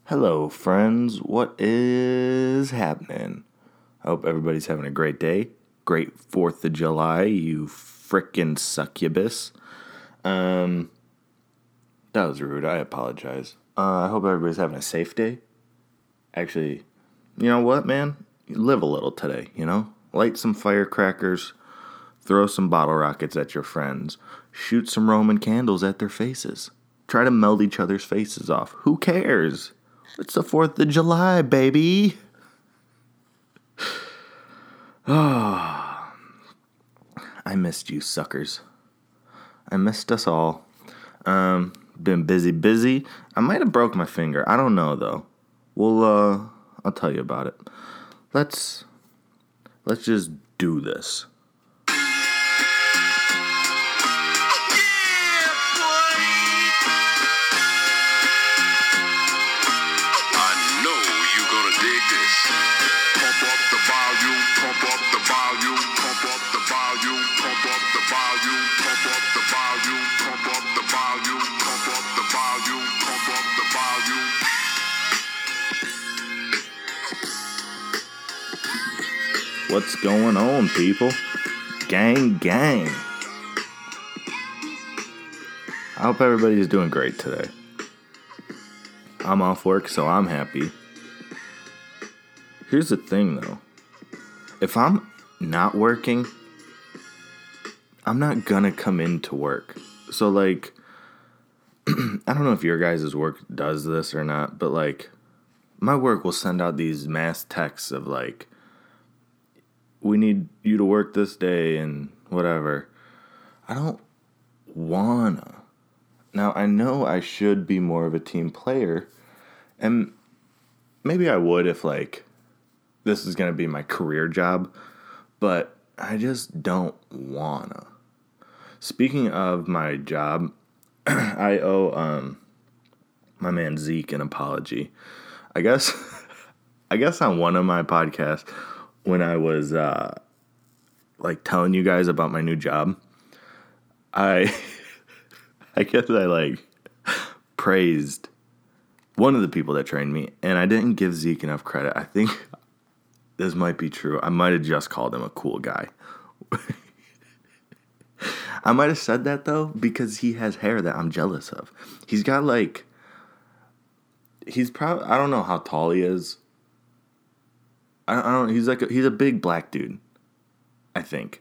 Hello, friends. What is happening? I hope everybody's having a great day. Great 4th of July, you frickin' succubus. That was rude. I apologize. I hope everybody's having a safe day. Actually, you know what, man? Live a little today, Light some firecrackers. Throw some bottle rockets at your friends. Shoot some Roman candles at their faces. Try to melt each other's faces off. Who cares? It's the 4th of July, baby. I missed you, suckers. I missed us all. Been busy. I might have broke my finger. I don't know, though. I'll tell you about it. Let's just do this. What's going on, people? Gang. I hope everybody's doing great today. I'm off work, so I'm happy. Here's the thing, though. If I'm not working, I'm not gonna come into work. So, I don't know if your guys' work does this or not, but, my work will send out these mass texts of, we need you to work this day and whatever. I don't wanna. Now, I know I should be more of a team player, and maybe I would if, this is going to be my career job, but I just don't wanna. Speaking of my job, I owe my man Zeke an apology. I guess on one of my podcasts, when I was telling you guys about my new job, I guess I praised one of the people that trained me, and I didn't give Zeke enough credit. I think this might be true. I might have just called him a cool guy. I might have said that, though, because he has hair that I'm jealous of. He's got, he's probably, I don't know how tall he is. I don't, he's a big black dude, I think.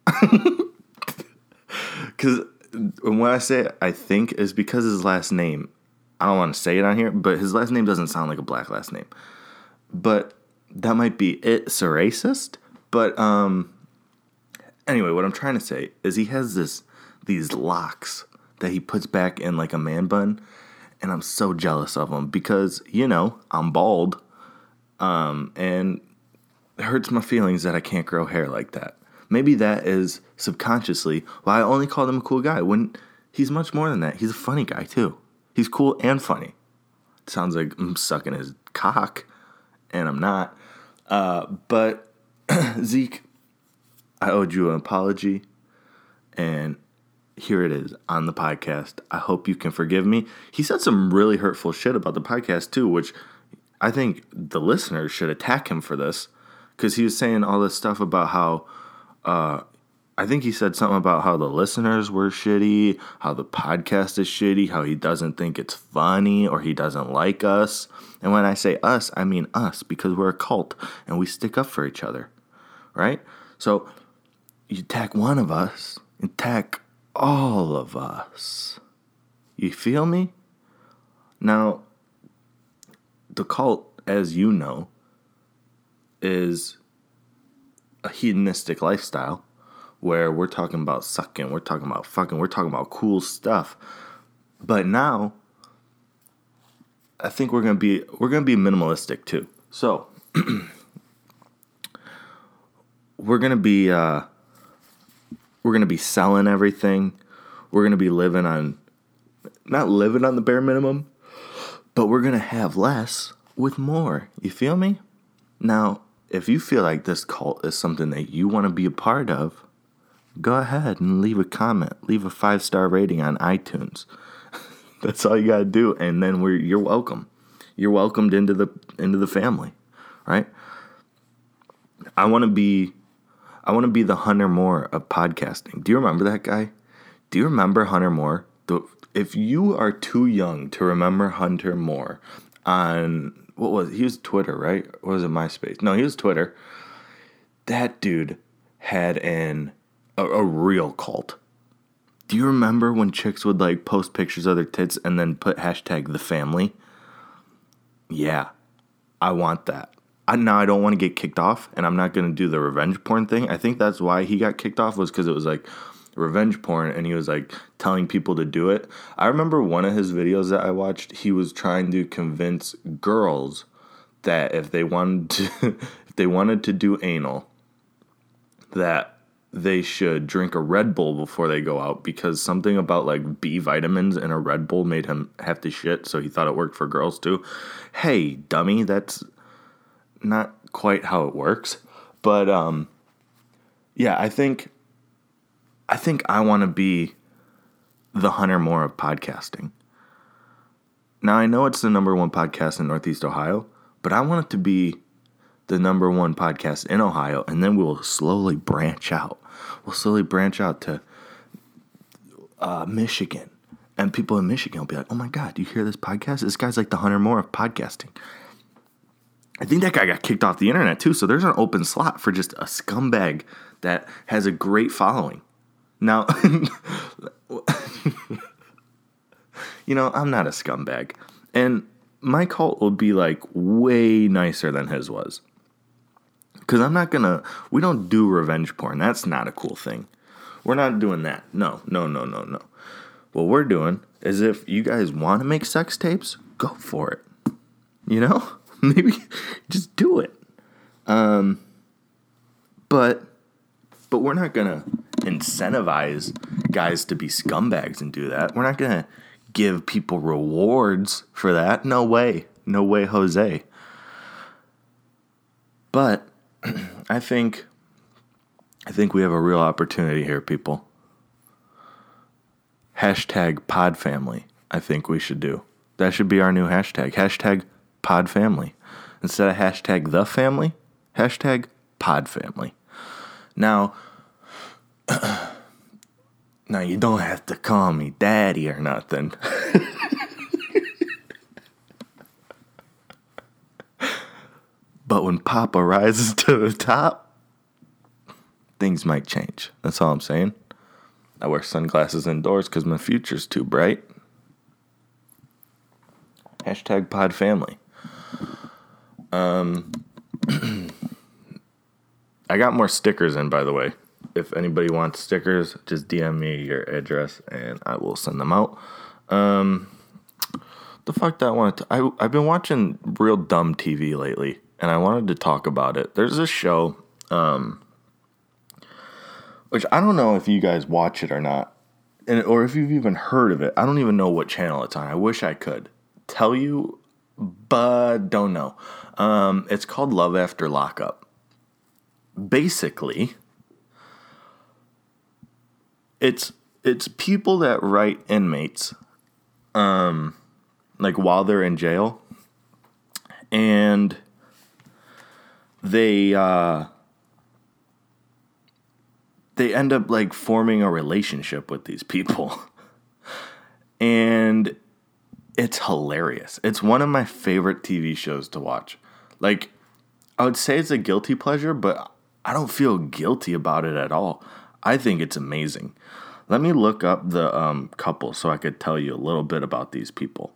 Because when I say I think, is because his last name, I don't want to say it on here, but his last name doesn't sound like a black last name. But that might be it's a racist. But anyway, what I'm trying to say is he has these locks that he puts back in a man bun, and I'm so jealous of him because, I'm bald, and it hurts my feelings that I can't grow hair like that. Maybe that is subconsciously why I only called him a cool guy, when he's much more than that. He's a funny guy, too. He's cool and funny. It sounds like I'm sucking his cock, and I'm not. But, Zeke, I owed you an apology, and here it is on the podcast. I hope you can forgive me. He said some really hurtful shit about the podcast, too, which I think the listeners should attack him for this, because he was saying all this stuff about how, I think he said something about how the listeners were shitty, how the podcast is shitty, how he doesn't think it's funny, or he doesn't like us. And when I say us, I mean us, because we're a cult, and we stick up for each other, right? So, you attack one of us, attack all of us. You feel me? Now, the cult, as you know, is a hedonistic lifestyle where we're talking about sucking, we're talking about fucking, we're talking about cool stuff. But now, I think we're gonna be minimalistic too. So we're gonna be selling everything. We're gonna be not living on the bare minimum, but we're gonna have less with more. You feel me? Now, if you feel like this cult is something that you want to be a part of, go ahead and leave a comment. Leave a 5-star rating on iTunes. That's all you got to do, and then you're welcome. You're welcomed into the family, right? I want to be the Hunter Moore of podcasting. Do you remember that guy? Do you remember Hunter Moore? If you are too young to remember Hunter Moore on, he was Twitter, right? Or was it MySpace? No, he was Twitter. That dude had a real cult. Do you remember when chicks would like post pictures of their tits and then put hashtag the family? Yeah, I want that. Now I don't want to get kicked off, and I'm not going to do the revenge porn thing. I think that's why he got kicked off, was because it was like revenge porn, and he was like telling people to do it. I remember one of his videos that I watched, he was trying to convince girls that if they wanted to do anal, that they should drink a Red Bull before they go out, because something about like B vitamins in a Red Bull made him have to shit, so he thought it worked for girls too. Hey, dummy, that's not quite how it works. But yeah, I think I want to be the Hunter Moore of podcasting. Now, I know it's the number one podcast in Northeast Ohio, but I want it to be the number one podcast in Ohio, and then we'll slowly branch out. We'll slowly branch out to Michigan, and people in Michigan will be like, oh my God, do you hear this podcast? This guy's like the Hunter Moore of podcasting. I think that guy got kicked off the internet too, so there's an open slot for just a scumbag that has a great following. Now, I'm not a scumbag, and my cult will be like way nicer than his was. Because we don't do revenge porn. That's not a cool thing. We're not doing that. No. What we're doing is, if you guys want to make sex tapes, go for it. Maybe just do it. But we're not going to incentivize guys to be scumbags and do that. We're not going to give people rewards for that. No way. No way, Jose. But I think we have a real opportunity here, people. Hashtag pod family. I think we should do. That should be our new hashtag. Hashtag pod family. Instead of hashtag the family, hashtag pod family. Now you don't have to call me daddy or nothing. But when Papa rises to the top, things might change. That's all I'm saying. I wear sunglasses indoors because my future's too bright. Hashtag pod family. I got more stickers in, by the way. If anybody wants stickers, just DM me your address and I will send them out. The fuck that I wanted to... I've been watching real dumb TV lately, and I wanted to talk about it. There's a show, which I don't know if you guys watch it or not, or if you've even heard of it. I don't even know what channel it's on. I wish I could tell you, but don't know. It's called Love After Lockup. Basically, it's people that write inmates, like while they're in jail, and they end up like forming a relationship with these people. And it's hilarious. It's one of my favorite TV shows to watch. Like, I would say it's a guilty pleasure, but I don't feel guilty about it at all. I think it's amazing. Let me look up the couple so I could tell you a little bit about these people.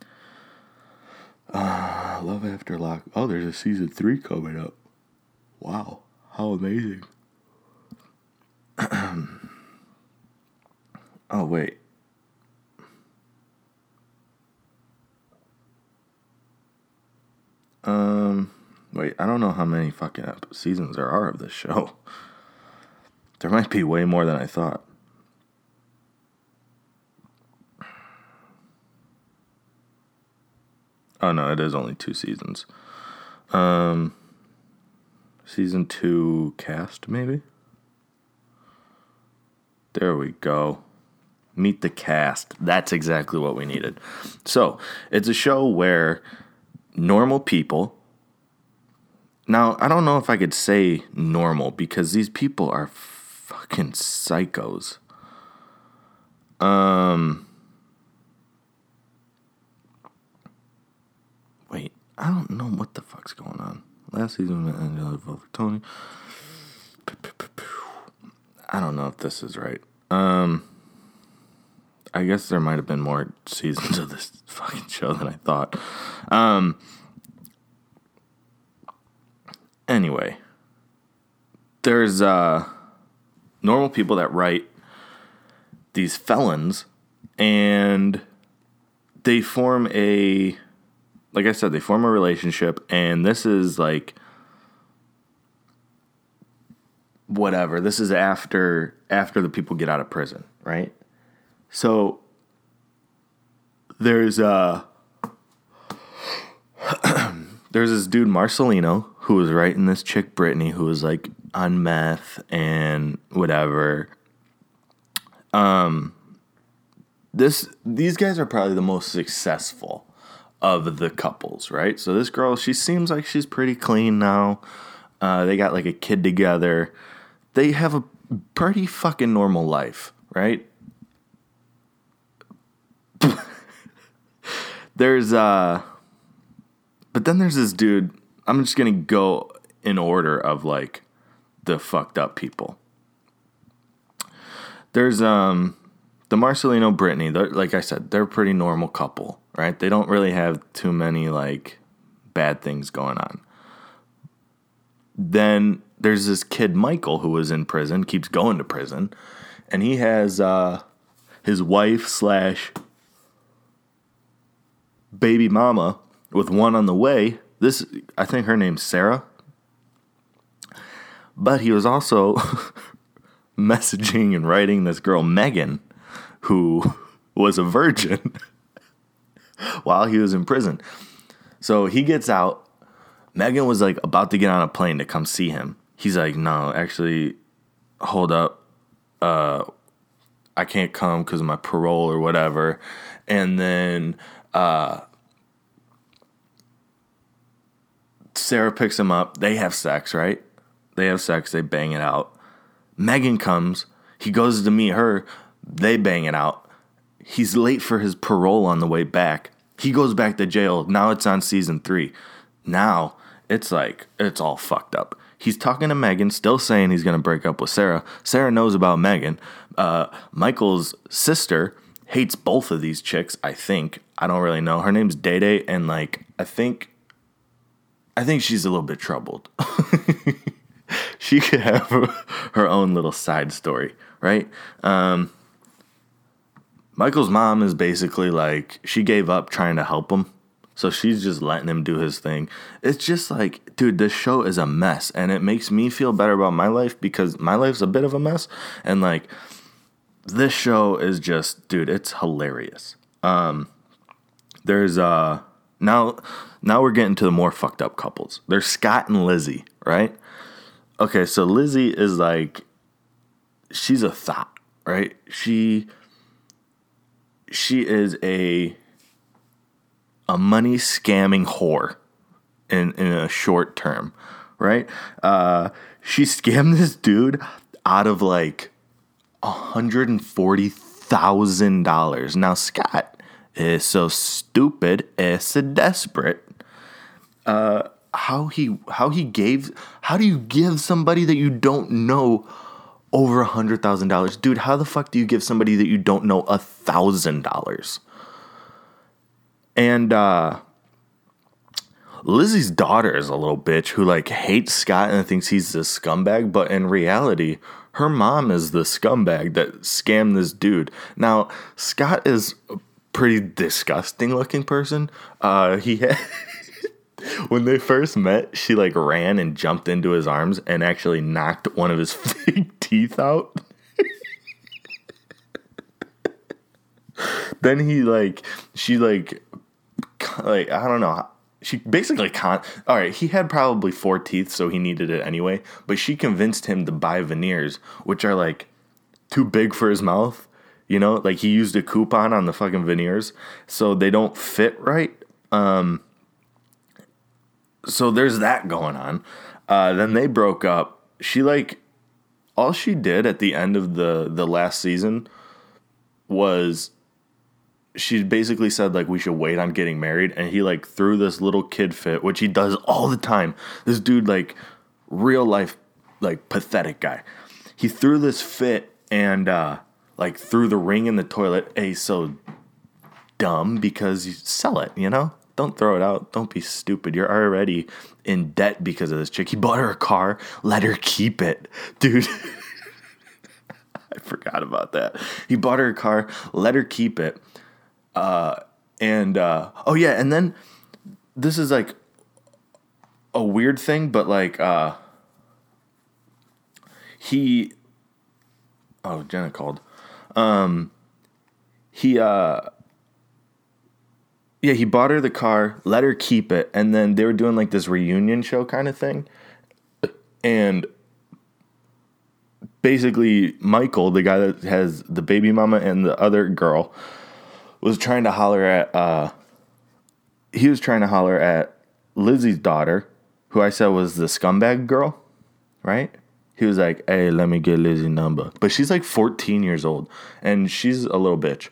Love After Lock. Oh, there's a season 3 coming up. Wow, how amazing. Oh, wait. Wait, I don't know how many fucking seasons there are of this show. There might be way more than I thought. Oh, no, it is only 2 seasons. Season 2 cast, maybe? There we go. Meet the cast. That's exactly what we needed. So, it's a show where normal people. Now, I don't know if I could say normal because these people are fucking psychos. Wait, I don't know what the fuck's going on. Last season, Angela voted for Tony. I don't know if this is right. I guess there might have been more seasons of this fucking show than I thought. Anyway, there's normal people that write these felons, and they form a, like I said, they form a relationship, and this is like whatever. This is after the people get out of prison, right? So there's this dude Marcelino who was writing this chick Brittany, who was like on meth and whatever. These guys are probably the most successful of the couples, right? So this girl, she seems like she's pretty clean now. They got like a kid together. They have a pretty fucking normal life, right? But then there's this dude. I'm just gonna go in order of like the fucked up people. There's the Marcelino Brittany. Like I said, they're a pretty normal couple, right? They don't really have too many like bad things going on. Then there's this kid Michael who was in prison, keeps going to prison, and he has his wife / baby mama with one on the way. This, I think her name's Sarah. But he was also messaging and writing this girl Megan, who was a virgin while he was in prison. So he gets out. Megan was like about to get on a plane to come see him. He's like, no, actually, hold up. I can't come because of my parole or whatever. And then Sarah picks him up. They have sex, right? They have sex. They bang it out. Megan comes. He goes to meet her. They bang it out. He's late for his parole on the way back. He goes back to jail. Now it's on season 3. Now it's like, it's all fucked up. He's talking to Megan, still saying he's going to break up with Sarah. Sarah knows about Megan. Michael's sister hates both of these chicks, I think. I don't really know. Her name's Day Day, and like, I think she's a little bit troubled. She could have her own little side story, right? Michael's mom is basically like, she gave up trying to help him. So she's just letting him do his thing. It's just like, dude, this show is a mess. And it makes me feel better about my life because my life's a bit of a mess. And like, this show is just, dude, it's hilarious. There's now we're getting to the more fucked up couples. There's Scott and Lizzie, right? Okay, so Lizzie is like, she's a thought, right? She is a money scamming whore in a short term, right? She scammed this dude out of like $140,000. Now Scott is so stupid, is so desperate. How do you give somebody that you don't know over $100,000? Dude, how the fuck do you give somebody that you don't know $1,000? And Lizzie's daughter is a little bitch who like hates Scott and thinks he's this scumbag, but in reality, her mom is the scumbag that scammed this dude. Now, Scott is a pretty disgusting looking person. He had when they first met, she like ran and jumped into his arms and actually knocked one of his fake teeth out. Then she I don't know. She basically all right, he had probably 4 teeth, so he needed it anyway. But she convinced him to buy veneers, which are like too big for his mouth. You know, like he used a coupon on the fucking veneers, so they don't fit right. so there's that going on. Then they broke up. She all she did at the end of the last season was she basically said we should wait on getting married, and he threw this little kid fit, which he does all the time. This dude real life pathetic guy. He threw this fit and threw the ring in the toilet. And he's so dumb because you sell it, Don't throw it out. Don't be stupid. You're already in debt because of this chick. He bought her a car, let her keep it. Dude, I forgot about that. He bought her a car, let her keep it. And then this is a weird thing, but Jenna called. He bought her the car, let her keep it, and then they were doing this reunion show kind of thing. And basically Michael, the guy that has the baby mama and the other girl, was trying to holler at Lizzie's daughter, who I said was the scumbag girl, right? He was like, hey, let me get Lizzie's number. But she's 14 years old, and she's a little bitch.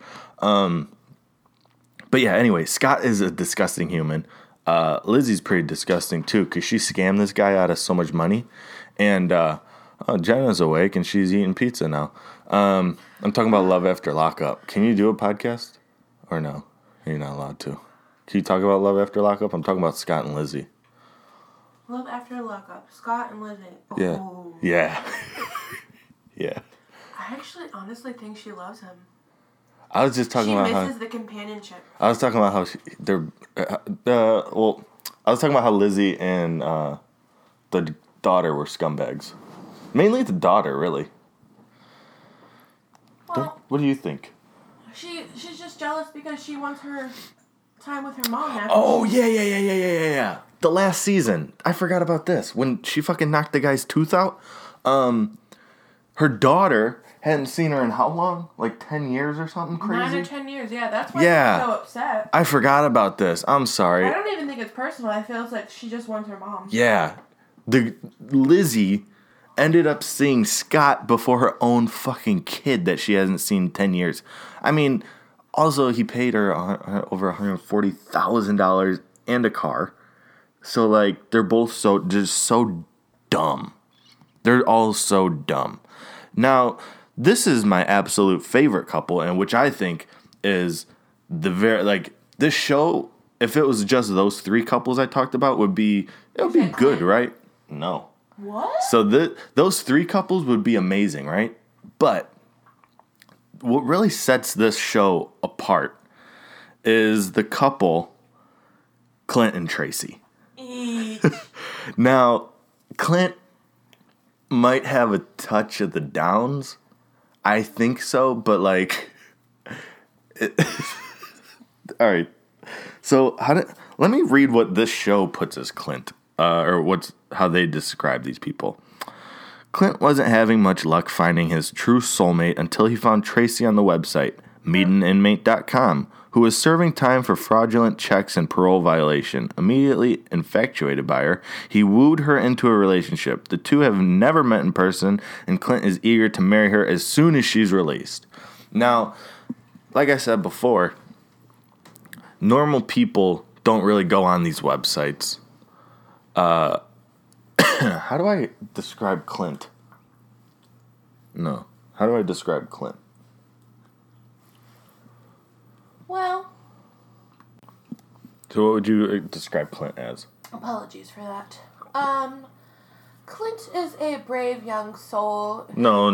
But yeah, anyway, Scott is a disgusting human. Lizzie's pretty disgusting too, because she scammed this guy out of so much money. And Jenna's awake, and she's eating pizza now. I'm talking about Love After Lockup. Can you do a podcast? Or no? You're not allowed to. Can you talk about Love After Lockup? I'm talking about Scott and Lizzie. Love After Lockup. Scott and Lizzie. Yeah. Oh. Yeah. Yeah. I actually honestly think she loves him. I was just talking about how... She misses the companionship. I was talking about how I was talking about how Lizzie and the daughter were scumbags. Mainly the daughter, really. Well... What do you think? She's just jealous because she wants her time with her mom now. Oh, yeah. The last season. I forgot about this. When she fucking knocked the guy's tooth out, her daughter hadn't seen her in how long? 10 years or something crazy? 9 or 10 years, yeah. That's why she's so upset. I forgot about this. I'm sorry. I don't even think it's personal. I feel like she just wants her mom. Yeah. Lizzie ended up seeing Scott before her own fucking kid that she hasn't seen in 10 years. I mean, also he paid her over $140,000 and a car. So they're both so dumb. They're all so dumb. Now, this is my absolute favorite couple, and which I think is this show, if it was just those three couples I talked about, would be good, right? No. What? So those three couples would be amazing, right? But what really sets this show apart is the couple Clint and Tracy. Now, Clint might have a touch of the downs. I think so, but all right. So let me read what this show puts as Clint, or how they describe these people. Clint wasn't having much luck finding his true soulmate until he found Tracy on the website, meetaninmate.com, who was serving time for fraudulent checks and parole violation. Immediately infatuated by her, he wooed her into a relationship. The two have never met in person, and Clint is eager to marry her as soon as she's released. Now, like I said before, normal people don't really go on these websites. How do I describe Clint? No. How do I describe Clint? Well. So what would you describe Clint as? Apologies for that. Clint is a brave young soul. No.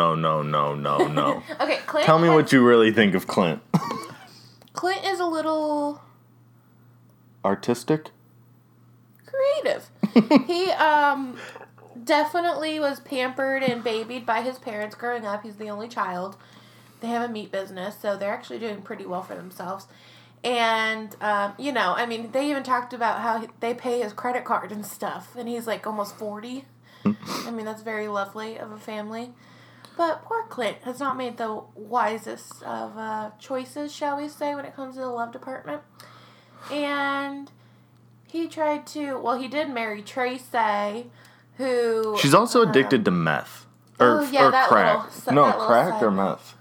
Okay, Clint. Tell me what you really think of Clint. Clint is a little... artistic? Creative. He, definitely was pampered and babied by his parents growing up. He's the only child. They have a meat business, so they're actually doing pretty well for themselves. And, they even talked about how they pay his credit card and stuff. And he's, almost 40. That's very lovely of a family. But poor Clint has not made the wisest of choices, shall we say, when it comes to the love department. And He tried to. Well, he did marry Tracy, who. She's also addicted to meth. Or that crack. little, Crack or meth?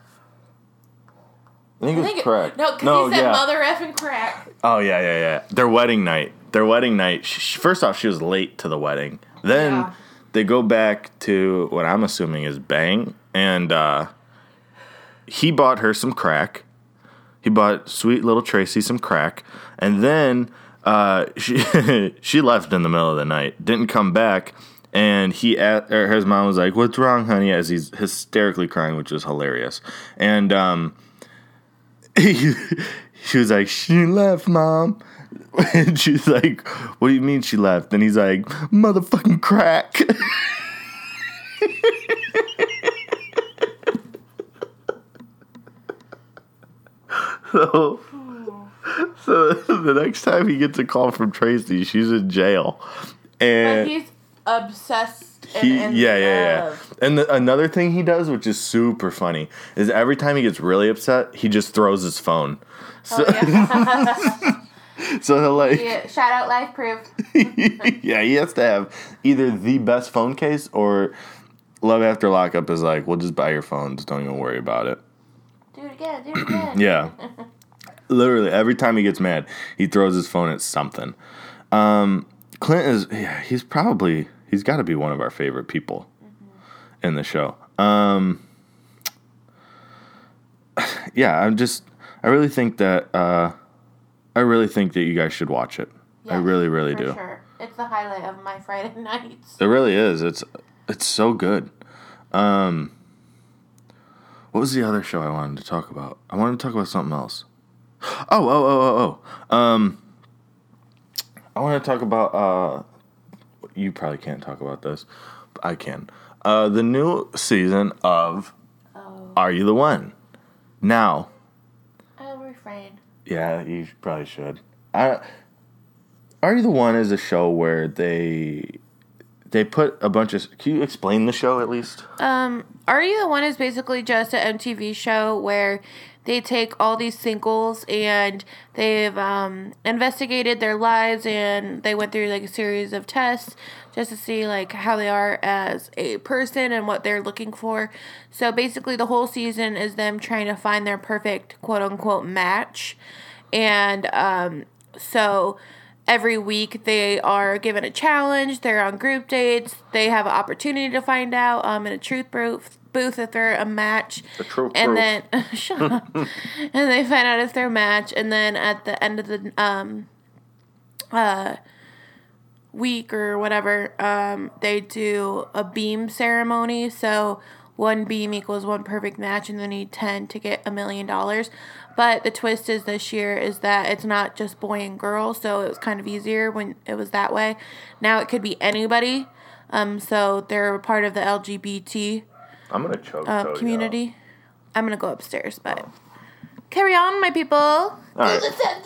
I think it was crack. No, because he said mother effing crack. Oh, yeah. Their wedding night. First off, she was late to the wedding. Then they go back to what I'm assuming is Bang. And he bought her some crack. He bought sweet little Tracy some crack. And then she left in the middle of the night. Didn't come back. And his mom was like, "What's wrong, honey?" As he's hysterically crying, which is hilarious. And she was like, "She left, Mom." And she's like, "What do you mean she left?" And he's like, "Motherfucking crack." So the next time he gets a call from Tracy, she's in jail. And but he's obsessed. Yeah. And another thing he does, which is super funny, is every time he gets really upset, he just throws his phone. So, so he'll shout out Life Proof. Yeah, he has to have either the best phone case or Love After Lockup is like, we'll just buy your phones, don't even worry about it. Do it again. Yeah. Literally, every time he gets mad, he throws his phone at something. Clint is, he's got to be one of our favorite people in the show. I really think that you guys should watch it. Yes, I really do. Sure. It's the highlight of my Friday nights. It really is. It's so good. What was the other show I wanted to talk about? I wanted to talk about something else. I want to talk about you probably can't talk about this, but I can. The new season of Are You the One? Now, I'll refrain. Yeah, you probably should. Are You the One is a show where they put a bunch of... Can you explain the show at least? Are You the One is basically just an MTV show where they take all these singles and they've investigated their lives and they went through like a series of tests just to see like how they are as a person and what they're looking for. So basically the whole season is them trying to find their perfect quote unquote match. And so every week they are given a challenge. They're on group dates. They have an opportunity to find out in a truth booth if they're a match. And then shut up. And they find out if they're a match. And then at the end of the week or whatever, they do a beam ceremony. So one beam equals one perfect match, and they need 10 to get $1 million. But the twist is this year is that it's not just boy and girl, so it was kind of easier when it was that way. Now it could be anybody. So they're part of the LGBT I'm gonna choke community. I'm gonna go upstairs, but carry on, my people. All right.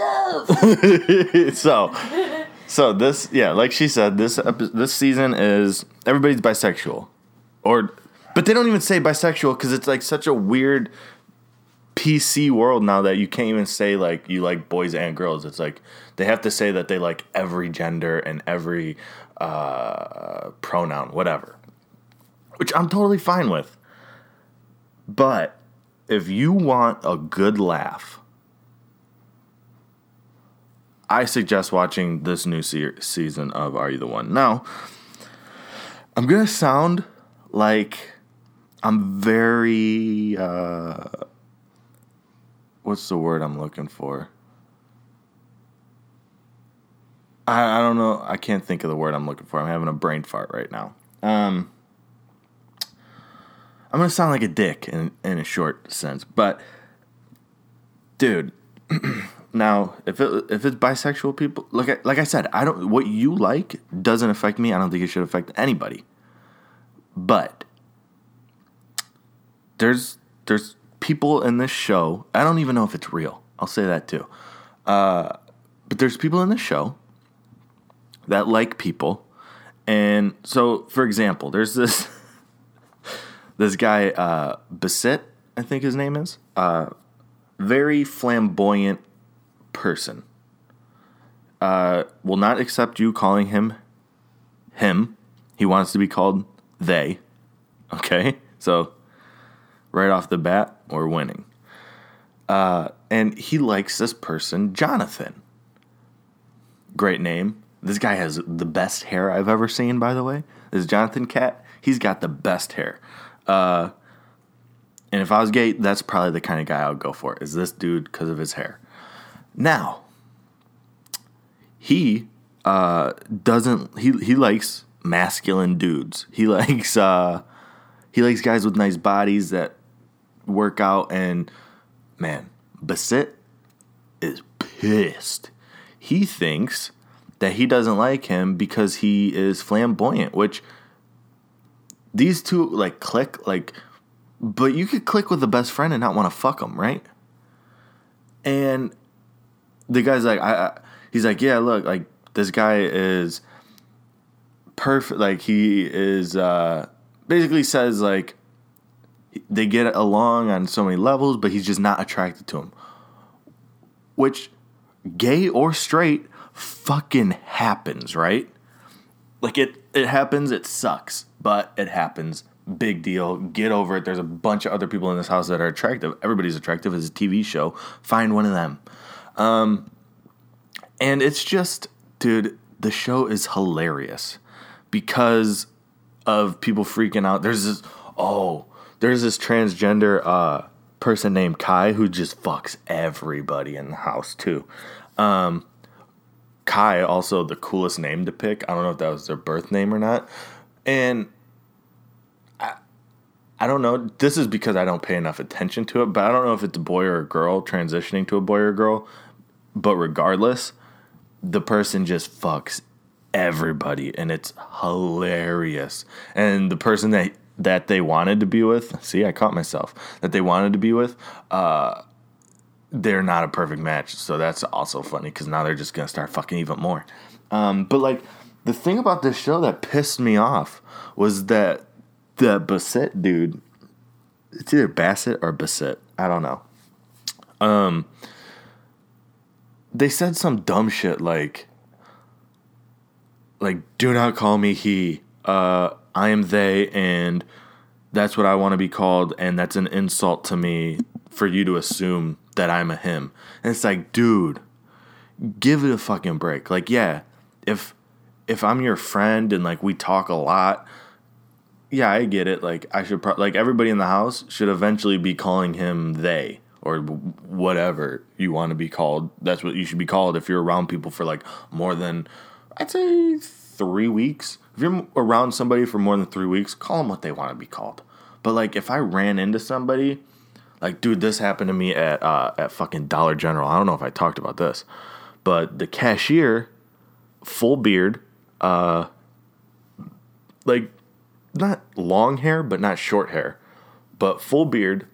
So this, like she said, this season is everybody's bisexual, but they don't even say bisexual because it's like such a weird PC world now that you can't even say like you like boys and girls. It's like they have to say that they like every gender and every pronoun, whatever, which I'm totally fine with. But if you want a good laugh, I suggest watching this new season of Are You the One? Now, I'm going to sound like I'm very... what's the word I'm looking for? I don't know. I can't think of the word I'm looking for. I'm having a brain fart right now. I'm going to sound like a dick in a short sense. But, dude... Now, if it's bisexual people, like I said, what you like doesn't affect me. I don't think it should affect anybody. But there's people in this show. I don't even know if it's real. I'll say that too. But there's people in this show that like people, and so for example, there's this guy Basit, I think his name is, very flamboyant person. will not accept you calling him him. He wants to be called they. Okay? So, right off the bat, we're winning. And he likes this person, Jonathan. Great name. This guy has the best hair I've ever seen, by the way. This Jonathan cat, he's got the best hair. And if I was gay, that's probably the kind of guy I would go for, is this dude because of his hair. Now, he he likes masculine dudes. He likes guys with nice bodies that work out, and man, Basit is pissed. He thinks that he doesn't like him because he is flamboyant, which these two like click, like, but you could click with the best friend and not want to fuck him, right? And the guy's like, he's like, yeah, look, like this guy is perfect. Like he is, basically says like they get along on so many levels, but he's just not attracted to him. Which, gay or straight, fucking happens, right? Like it happens, it sucks, but it happens. Big deal. Get over it. There's a bunch of other people in this house that are attractive. Everybody's attractive. It's a TV show. Find one of them. And it's just, dude, the show is hilarious because of people freaking out. There's this transgender person named Kai who just fucks everybody in the house too. Kai, also the coolest name to pick. I don't know if that was their birth name or not. And I don't know. This is because I don't pay enough attention to it, but I don't know if it's a boy or a girl transitioning to a boy or girl. But regardless, the person just fucks everybody, and it's hilarious. And the person that they wanted to be with, see, I caught myself, that they wanted to be with, they're not a perfect match. So that's also funny because now they're just going to start fucking even more. But like the thing about this show that pissed me off was that the Basit dude, it's either Bassett or Basit, I don't know. They said some dumb shit like do not call me he. I am they, and that's what I want to be called, and that's an insult to me for you to assume that I'm a him. And it's like, dude, give it a fucking break. Like, yeah, if I'm your friend and like we talk a lot, yeah, I get it. Like I should like everybody in the house should eventually be calling him they or whatever you want to be called. That's what you should be called if you're around people for like more than, I'd say, 3 weeks. If you're around somebody for more than 3 weeks, call them what they want to be called. But like if I ran into somebody, like dude, this happened to me at fucking Dollar General. I don't know if I talked about this, but the cashier, full beard, like not long hair, but not short hair, but full beard,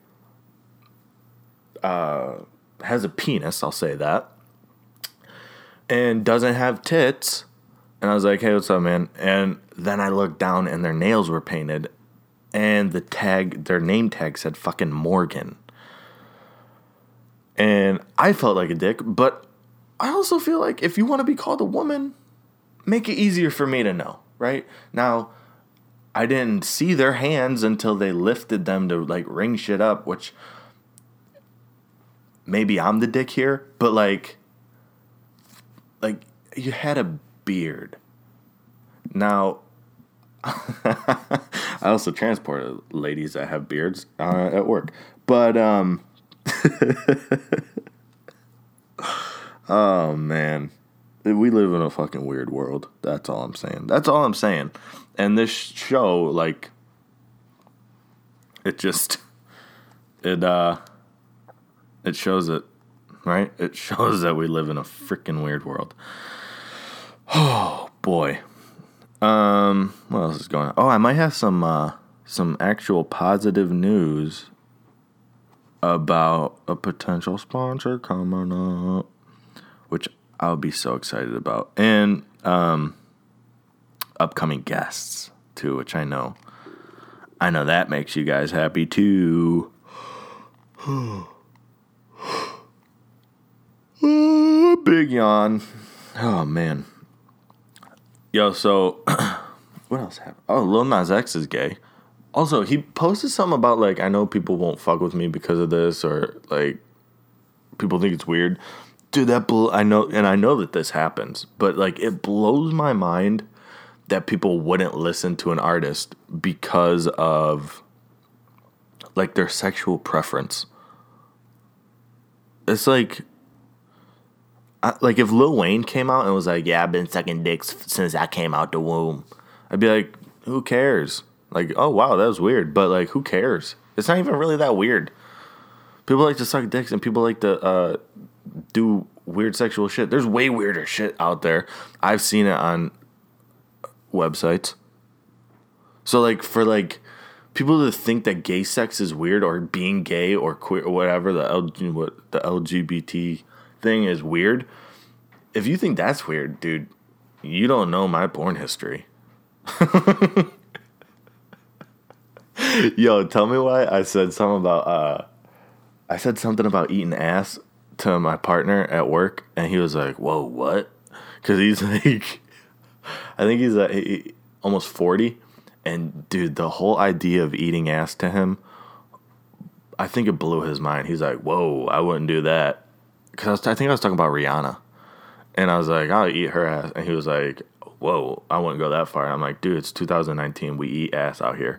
has a penis, I'll say that, and doesn't have tits. And I was like, hey, what's up, man? And then I looked down and their nails were painted, and their name tag said fucking Morgan. And I felt like a dick, but I also feel like if you want to be called a woman, make it easier for me to know, right? Now, I didn't see their hands until they lifted them to like ring shit up, which maybe I'm the dick here, but like you had a beard. Now, I also transported ladies that have beards at work, but oh man, we live in a fucking weird world. That's all I'm saying. And this show, like, it shows it, right? It shows that we live in a freaking weird world. Oh boy. What else is going on? Oh, I might have some actual positive news about a potential sponsor coming up, which I'll be so excited about. And upcoming guests too, which I know that makes you guys happy too. Big yawn. Oh, man. Yo, so, what else happened? Oh, Lil Nas X is gay. Also, he posted something about, like, I know people won't fuck with me because of this, or, like, people think it's weird. Dude, I know that this happens, but, like, it blows my mind that people wouldn't listen to an artist because of, like, their sexual preference. It's like if Lil Wayne came out and was like, yeah, I've been sucking dicks since I came out the womb, I'd be like, who cares? Like, oh, wow, that was weird. But, like, who cares? It's not even really that weird. People like to suck dicks and people like to do weird sexual shit. There's way weirder shit out there. I've seen it on websites. So, like, for, like, people to think that gay sex is weird or being gay or queer or whatever, the LGBT thing is weird. If you think that's weird, dude, you don't know my porn history. Yo, tell me why I said something about eating ass to my partner at work, and he was like, "Whoa, what?" Because he's like, I think he's almost 40, and dude, the whole idea of eating ass to him, I think it blew his mind. He's like, "Whoa, I wouldn't do that," because I think I was talking about Rihanna, and I was like, "I'll eat her ass," and he was like, "Whoa, I wouldn't go that far." I'm like, "Dude, it's 2019. We eat ass out here."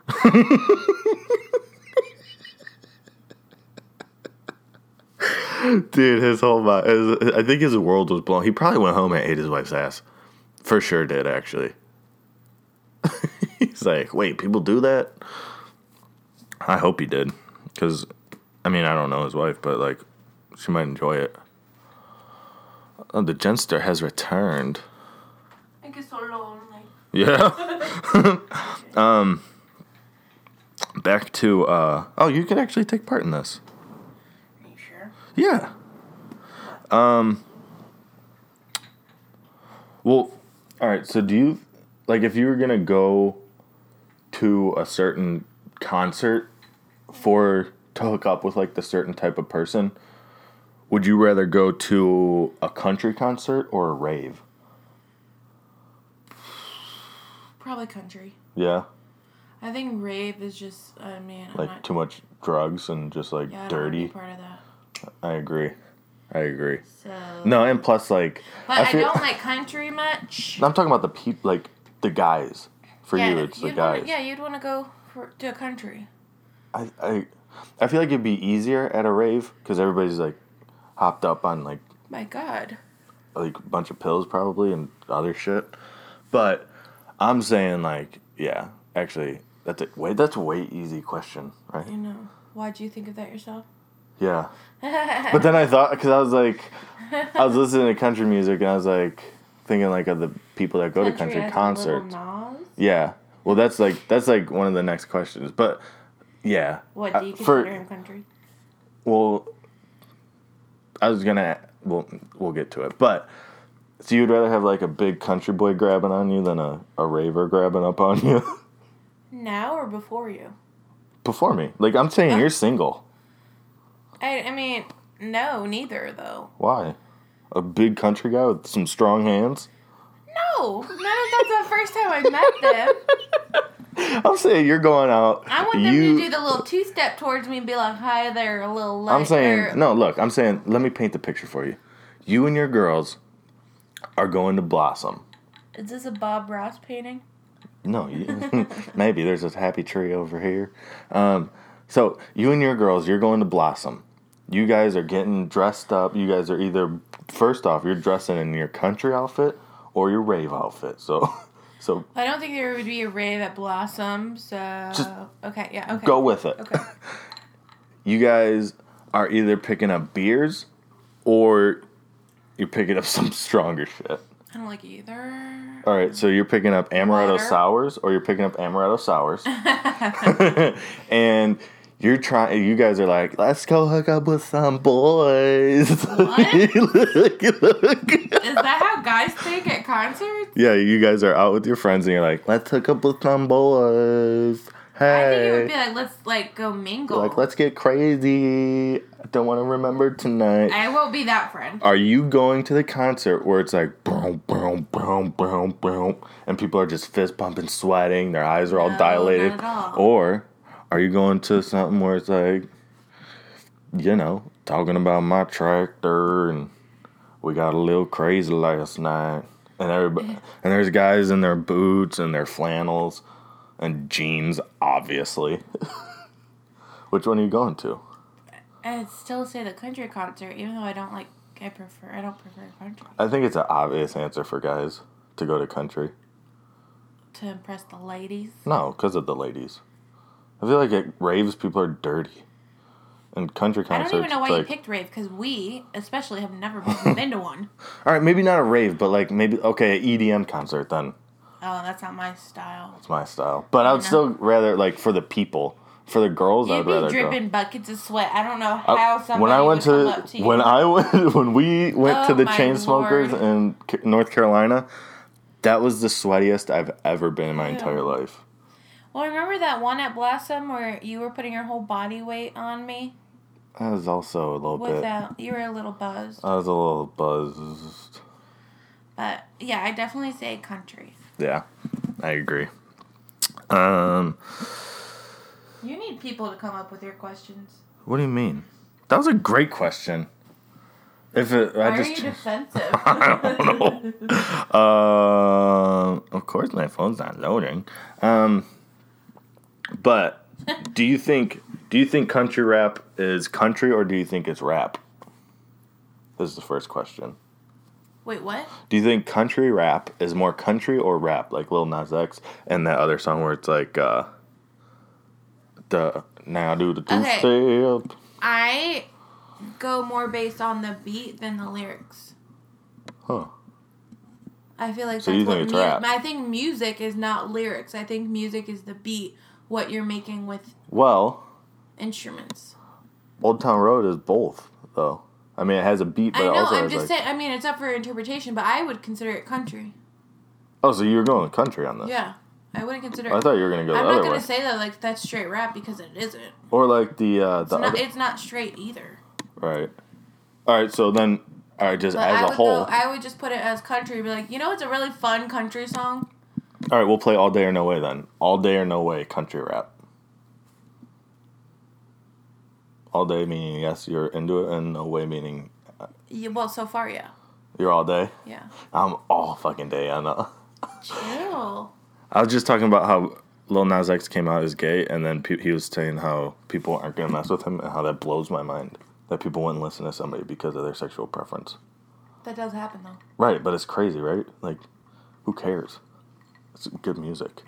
Dude, his whole mind, I think his world was blown. He probably went home and ate his wife's ass. For sure did, actually. He's like, wait, people do that? I hope he did. Because, I mean, I don't know his wife, but, like, she might enjoy it. Oh, the Genster has returned. I get so lonely. Yeah. Back to, oh, you could actually take part in this. Are you sure? Yeah. Well, all right, so do you, like, if you were going to go to a certain concert to hook up with, like, the certain type of person, would you rather go to a country concert or a rave? Probably country. Yeah? I think rave is just, I mean, Like, too much drugs and just, like, yeah, I dirty? don't want to be part of that. I agree. So. No, and plus, like... But I don't like country much. I'm talking about the people, like, the guys. For you, it's the guys. You'd want to go to a country. I feel like it'd be easier at a rave because everybody's, like, hopped up on, like... My God. Like, a bunch of pills, probably, and other shit. But I'm saying, like, yeah, actually, that's a way easy question, right? You know. Why'd you think of that yourself? Yeah. But then I thought, because I was, like, I was listening to country music, and I was, like, thinking, like, of the people that go to country concerts. Yeah. Well, that's like one of the next questions. But, yeah. What do you consider him country? Well, I was going to... We'll get to it. But, so you'd rather have, like, a big country boy grabbing on you than a raver grabbing up on you? Now or before you? Before me. Like, I'm saying you're single. I mean, no, neither, though. Why? A big country guy with some strong hands? No, none of that's the first time I met them. I'm saying you're going out. I want them to do the little two-step towards me and be like, hi there, a little light. I'm saying, no, look, I'm saying, let me paint the picture for you. You and your girls are going to Blossom. Is this a Bob Ross painting? No, maybe. There's a happy tree over here. So, you and your girls, you're going to Blossom. You guys are getting dressed up. You guys are either, first off, you're dressing in your country outfit or your rave outfit. So I don't think there would be a rave at Blossom, so... Just okay, yeah, okay. Go with it. Okay. You guys are either picking up beers or you're picking up some stronger shit. I don't like either. All right, so you're picking up amaretto Water. sours or you're picking up amaretto sours. And you guys are like, let's go hook up with some boys. What? Look. Is that how guys think at concerts? Yeah, you guys are out with your friends and you're like, let's hook up with some boys. Hey. I think it would be like, let's like go mingle. Like, let's get crazy. I don't want to remember tonight. I won't be that friend. Are you going to the concert where it's like boom, boom, boom, boom, boom, and people are just fist pumping, sweating, their eyes are all dilated? Not at all. Or are you going to something where it's like, you know, talking about my tractor and we got a little crazy last night, and everybody, and there's guys in their boots and their flannels and jeans, obviously. Which one are you going to? I'd still say the country concert, even though I don't prefer country. I think it's an obvious answer for guys to go to country. To impress the ladies? No, because of the ladies. I feel like at raves, people are dirty. And country concerts, I don't even know why like, you picked rave, because we, especially, have never been to one. All right, maybe not a rave, but like maybe, okay, an EDM concert then. Oh, that's not my style. That's my style. But I would still rather, like, for the people. For the girls, I'd rather You'd be dripping go. buckets of sweat. I don't know how somebody when I went would come up to you. when we went to the my Chainsmokers Lord. in North Carolina, that was the sweatiest I've ever been in my entire life. Well, remember that one at Blossom where you were putting your whole body weight on me? I was also a little bit. You were a little buzzed. I was a little buzzed. But yeah, I definitely say country. Yeah, I agree. You need people to come up with your questions. What do you mean? That was a great question. Why are you defensive? I don't know. Of course, my phone's not loading. But do you think country rap is country, or do you think it's rap? This is the first question. Wait, what? Do you think country rap is more country or rap, like Lil Nas X and that other song where it's like the now do the two-step? I go more based on the beat than the lyrics. Huh. I feel like So that's you think it's rap? I think music is not lyrics. I think music is the beat, what you're making with instruments. Old Town Road is both, though. I mean, it has a beat, but I know, it also I'm has just saying, I mean, it's up for interpretation, but I would consider it country. Oh, so you were going country on this? Yeah. I wouldn't consider I thought you were going to go the I'm other not way. going to say that like that's straight rap because it isn't. Or like the It's not straight either. Right. All right, so then, just But as a whole. I would just put it as country. Be like, you know, it's a really fun country song. All right, we'll play All Day or No Way then. All Day or No Way, country rap. All day meaning yes, you're into it, and no way meaning Yeah, well, so far, yeah. you're all day. Yeah. I'm all fucking day. I know. Chill. I was just talking about how Lil Nas X came out as gay, and then he was saying how people aren't gonna mess with him, and how that blows my mind that people wouldn't listen to somebody because of their sexual preference. That does happen though. Right, but it's crazy, right? Like, who cares? It's good music.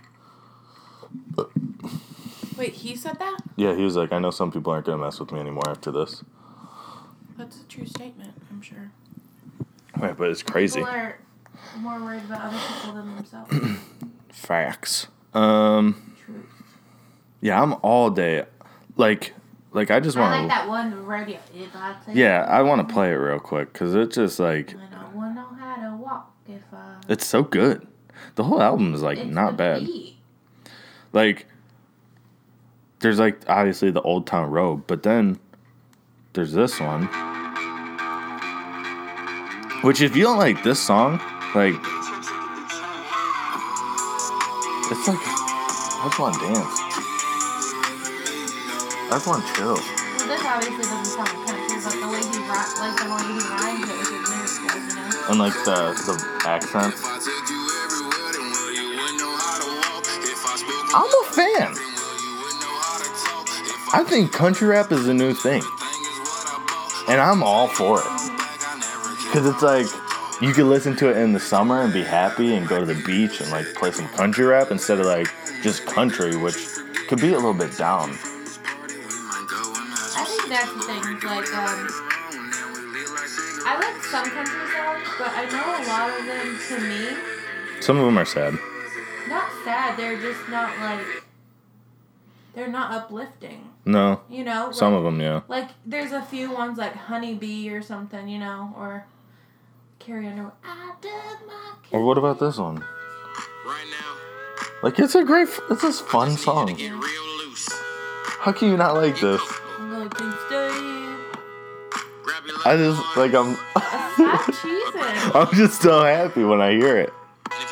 Wait, he said that? Yeah, he was like, I know some people aren't gonna mess with me anymore after this. That's a true statement, I'm sure. Right, but it's crazy. People are more worried about other people than themselves. Facts. Truth. Yeah, I'm all day. Like I just want I like that one radio. Yeah, I want to play it real quick because it's just like I don't want to know how to walk if I. it's so good. The whole album is like It's not the bad. beat. Like there's like obviously the Old Town Road, but then there's this one. Which if you don't like this song, like it's like I just want to dance. I just want to chill. Well, this obviously doesn't sound like country, but the way he rhymes it with his lyrics, you know. And like the accent. I'm a fan. I think country rap is a new thing. And I'm all for it. Because it's like, you could listen to it in the summer and be happy and go to the beach and like play some country rap instead of like just country, which could be a little bit down. I think that's the thing. It's like, I like some country songs, but I know a lot of them, to me, Some of them are sad. not sad. They're just not like, they're not uplifting. No. You know? Some like, of them, yeah. Like, there's a few ones like Honeybee or something, you know, or Carrie Underwood. I dug my Or what about this one? Right now, Like, it's a fun song. How can you not like this? I just, like, Stop cheesing. I'm just so happy when I hear it.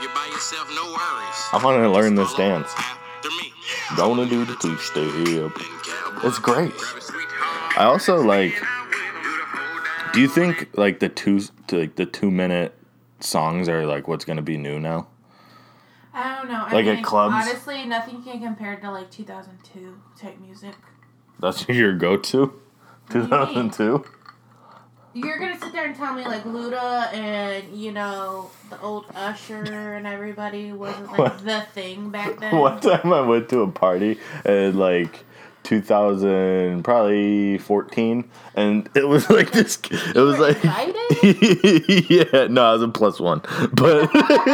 I want to learn this dance. Gonna do the two-step. It's great. I also, like, do you think, like, the 2-minute songs are, like, what's going to be new now? I don't know. Like, at clubs? Honestly, nothing can compare to, like, 2002 type music. That's your go-to? 2002? You're going to sit there and tell me, like, Luda and, you know, the old Usher and everybody wasn't, like, the thing back then? One time I went to a party at, like, 2000, probably 14, and it was like this. It was like, yeah, no, I was a +1, but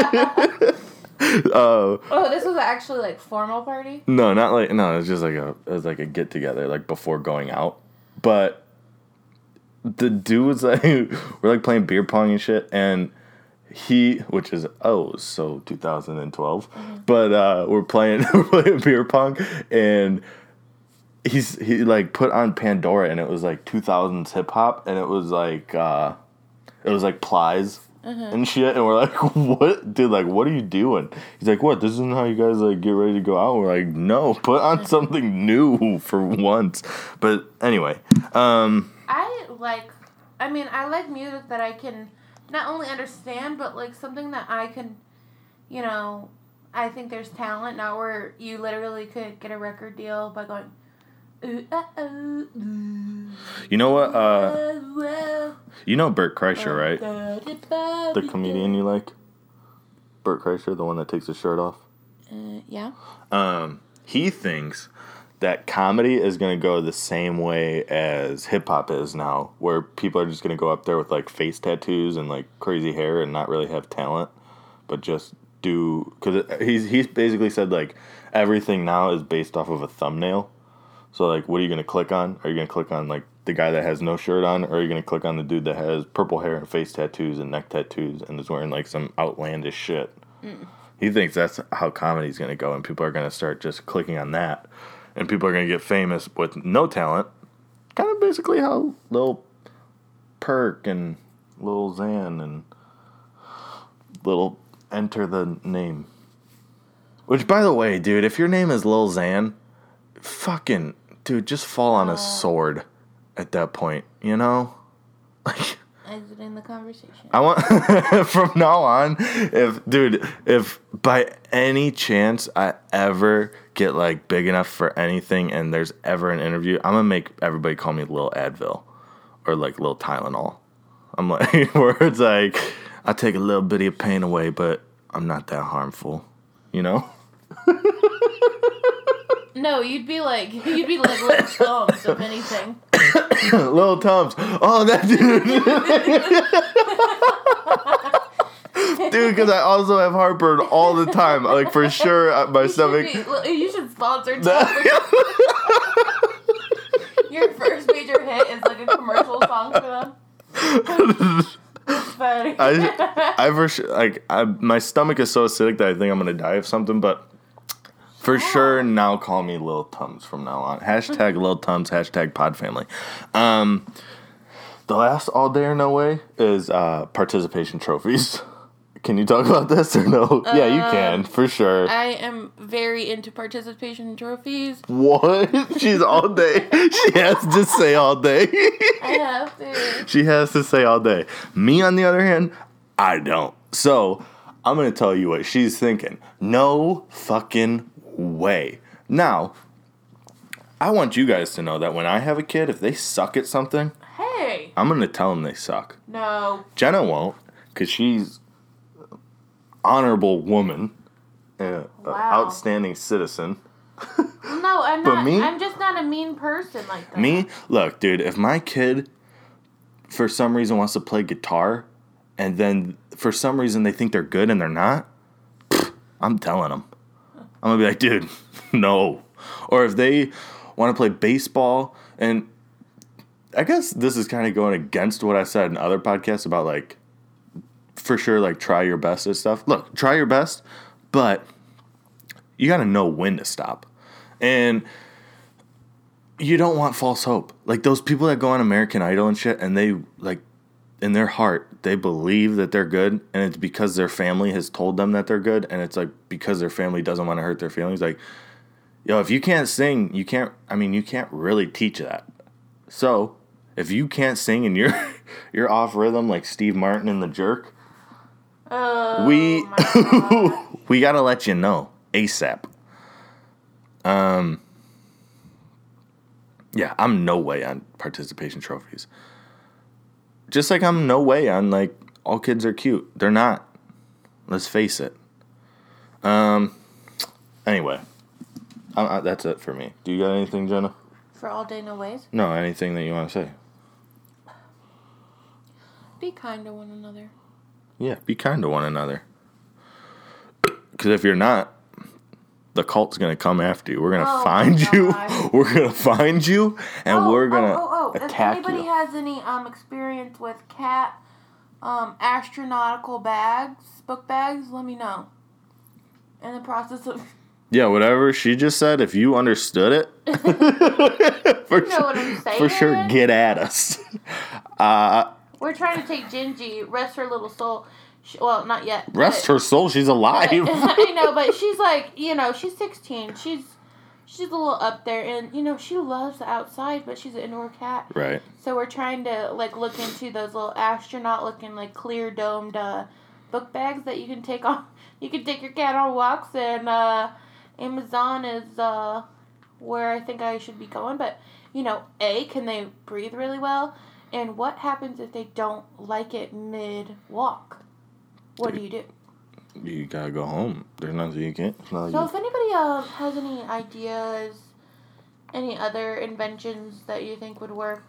oh, this was actually like formal party. No, it was just like it was like a get together, like before going out. But the dude was like, we're like playing beer pong and shit, and which is so 2012, but we're playing beer pong and. He like put on Pandora and it was like 2000s hip hop and it was like Plies and shit and we're like, what, dude, like, what are you doing? He's like, what, this isn't how you guys like get ready to go out? And we're like, no, put on something new for once. But anyway, I like music that I can not only understand but like something that I can, you know, I think there's talent, not where you literally could get a record deal by going you know what? You know Bert Kreischer, right? The comedian you like? Bert Kreischer, the one that takes his shirt off? Yeah. He thinks that comedy is going to go the same way as hip-hop is now, where people are just going to go up there with, like, face tattoos and, like, crazy hair and not really have talent, but just do... Because he's basically said, like, everything now is based off of a thumbnail. So, like, what are you going to click on? Are you going to click on, like, the guy that has no shirt on? Or are you going to click on the dude that has purple hair and face tattoos and neck tattoos and is wearing, like, some outlandish shit? He thinks that's how comedy's going to go, and people are going to start just clicking on that. And people are going to get famous with no talent. Kind of basically how Lil Perk and Lil Xan and Lil Enter the Name. Which, by the way, dude, if your name is Lil Xan, fucking... Dude, just fall on a sword at that point, you know? Like, exiting the conversation. I want, from now on, if by any chance I ever get, like, big enough for anything and there's ever an interview, I'm gonna make everybody call me Lil Advil or, like, Lil Tylenol. I'm like, where it's like, I take a little bit of your pain away, but I'm not that harmful, you know? No, you'd be like Little Tums, if anything. Little Tums. Oh, that dude. Dude, because I also have heartburn all the time. Like, for sure, my stomach... You should sponsor Tums. Your first major hit is like a commercial song for them. That's funny. My stomach is so acidic that I think I'm going to die of something, but... For sure, now call me Lil Tums from now on. Hashtag Lil Tums, hashtag Pod Family. The last all day or no way is participation trophies. Can you talk about this or no? Yeah, you can, for sure. I am very into participation trophies. What? She's all day. She has to say all day. I have to. She has to say all day. Me, on the other hand, I don't. So, I'm going to tell you what she's thinking. No fucking way. Now, I want you guys to know that when I have a kid, if they suck at something, hey, I'm going to tell them they suck. No. Jenna won't, because she's an honorable woman, an outstanding citizen. No, I'm but not. Me, I'm just not a mean person like that. Me? Look, dude, if my kid, for some reason, wants to play guitar, and then for some reason they think they're good and they're not, I'm telling them. I'm going to be like, dude, no. Or if they want to play baseball, and I guess this is kind of going against what I said in other podcasts about, like, for sure, like, try your best and stuff. Look, try your best, but You got to know when to stop. And you don't want false hope. Like those people that go on American Idol and shit, and they, like, in their heart, they believe that they're good, and it's because their family has told them that they're good, and it's like because their family doesn't want to hurt their feelings. Like, yo, if you can't sing, you can't really teach that. So, if you can't sing and you're off rhythm like Steve Martin in The Jerk, we got to let you know ASAP. Yeah, I'm no way on participation trophies. Just like I'm no way on, like, all kids are cute. They're not. Let's face it. Anyway, that's it for me. Do you got anything, Jenna? For All Day No Ways? No, anything that you want to say? Be kind to one another. Yeah, be kind to one another. Because if you're not, the cult's going to come after you. We're going to find you. We're going to find you, and we're going to attack you. If anybody has any experience with cat astronautical book bags, let me know. In the process of... Yeah, whatever she just said, if you understood it, for sure, get at us. We're trying to take Gingy, rest her little soul. Well, not yet. Rest her soul, she's alive. I know, but she's like, she's 16. She's a little up there, and, she loves the outside, but she's an indoor cat. Right. So we're trying to, like, look into those little astronaut-looking, like, clear domed book bags that you can take on. You can take your cat on walks, and Amazon is where I think I should be going. But, can they breathe really well? And what happens if they don't like it mid-walk? What do you do? You gotta go home. There's nothing you can't. So if anybody has any ideas, any other inventions that you think would work,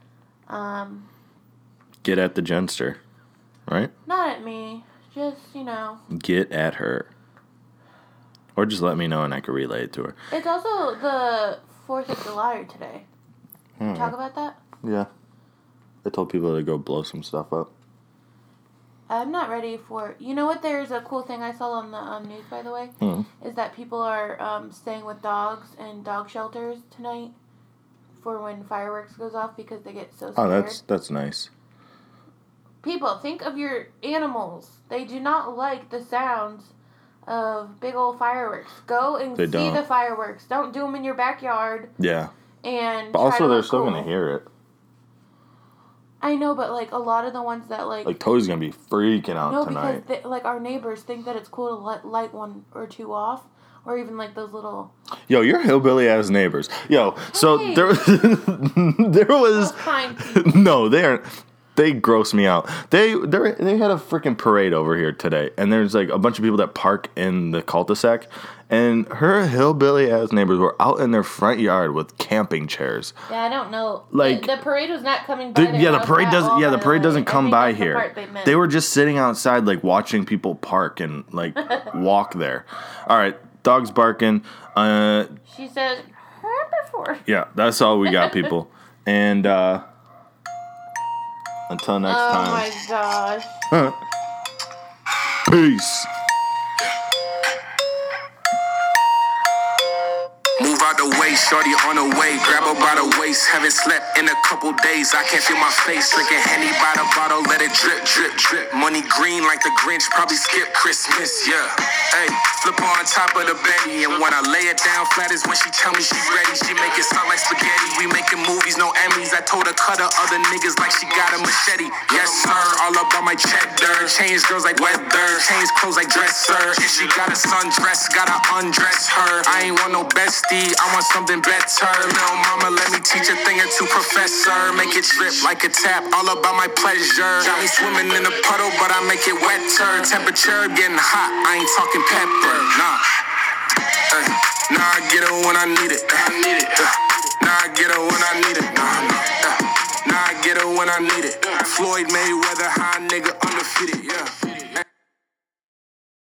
get at the Genster, right? Not at me. Just, Get at her. Or just let me know and I can relay it to her. It's also the 4th of July today. Can we talk about that? Yeah. I told people to go blow some stuff up. I'm not ready for... You know what? There's a cool thing I saw on the news, by the way, is that people are staying with dogs in dog shelters tonight for when fireworks goes off because they get so scared. Oh, that's nice. People, think of your animals. They do not like the sounds of big old fireworks. Go and see the fireworks. Don't do them in your backyard. Yeah. And but also, they're still going to hear it. I know, but, like, a lot of the ones that, like... Like, Toad's going to be freaking out tonight. No, because, our neighbors think that it's cool to light one or two off. Or even, like, those little... Yo, you're hillbilly-ass neighbors. Yo, so there was... No, they gross me out. They had a freaking parade over here today. And there's, like, a bunch of people that park in the cul-de-sac. And her hillbilly-ass neighbors were out in their front yard with camping chairs. Yeah, I don't know. Like, the parade was not coming by the parade doesn't. Yeah, the parade doesn't come by here. They were just sitting outside, like, watching people park and, like, walk there. All right, dogs barking. She says, "Heard before." Yeah, that's all we got, people. And until next time. Oh my gosh. Peace. Move out the way, shorty on the way. Grab her by the waist, haven't slept in a couple days. I can't feel my face, drinking Henny by the bottle. Let it drip, drip, drip. Money green like the Grinch, probably skip Christmas, yeah. Hey, flip her on top of the Betty. And when I lay it down flat is when she tell me she's ready. She make it sound like spaghetti. We making movies, no Emmys. I told her cut her other niggas like she got a machete. Yes, sir, all about my cheddar. Change girls like weather, change clothes like dresser. If she got a sundress, gotta undress her. I ain't want no bestie, I want something better. Little mama, let me teach a thing or two, professor. Make it drip like a tap, all about my pleasure. Got me swimming in a puddle, but I make it wetter. Temperature getting hot, I ain't talking pepper, nah. Nah, I get it when I need it. Nah, I get it when I need it. Nah, I get it when I need it. Floyd Mayweather, high nigga, undefeated, yeah.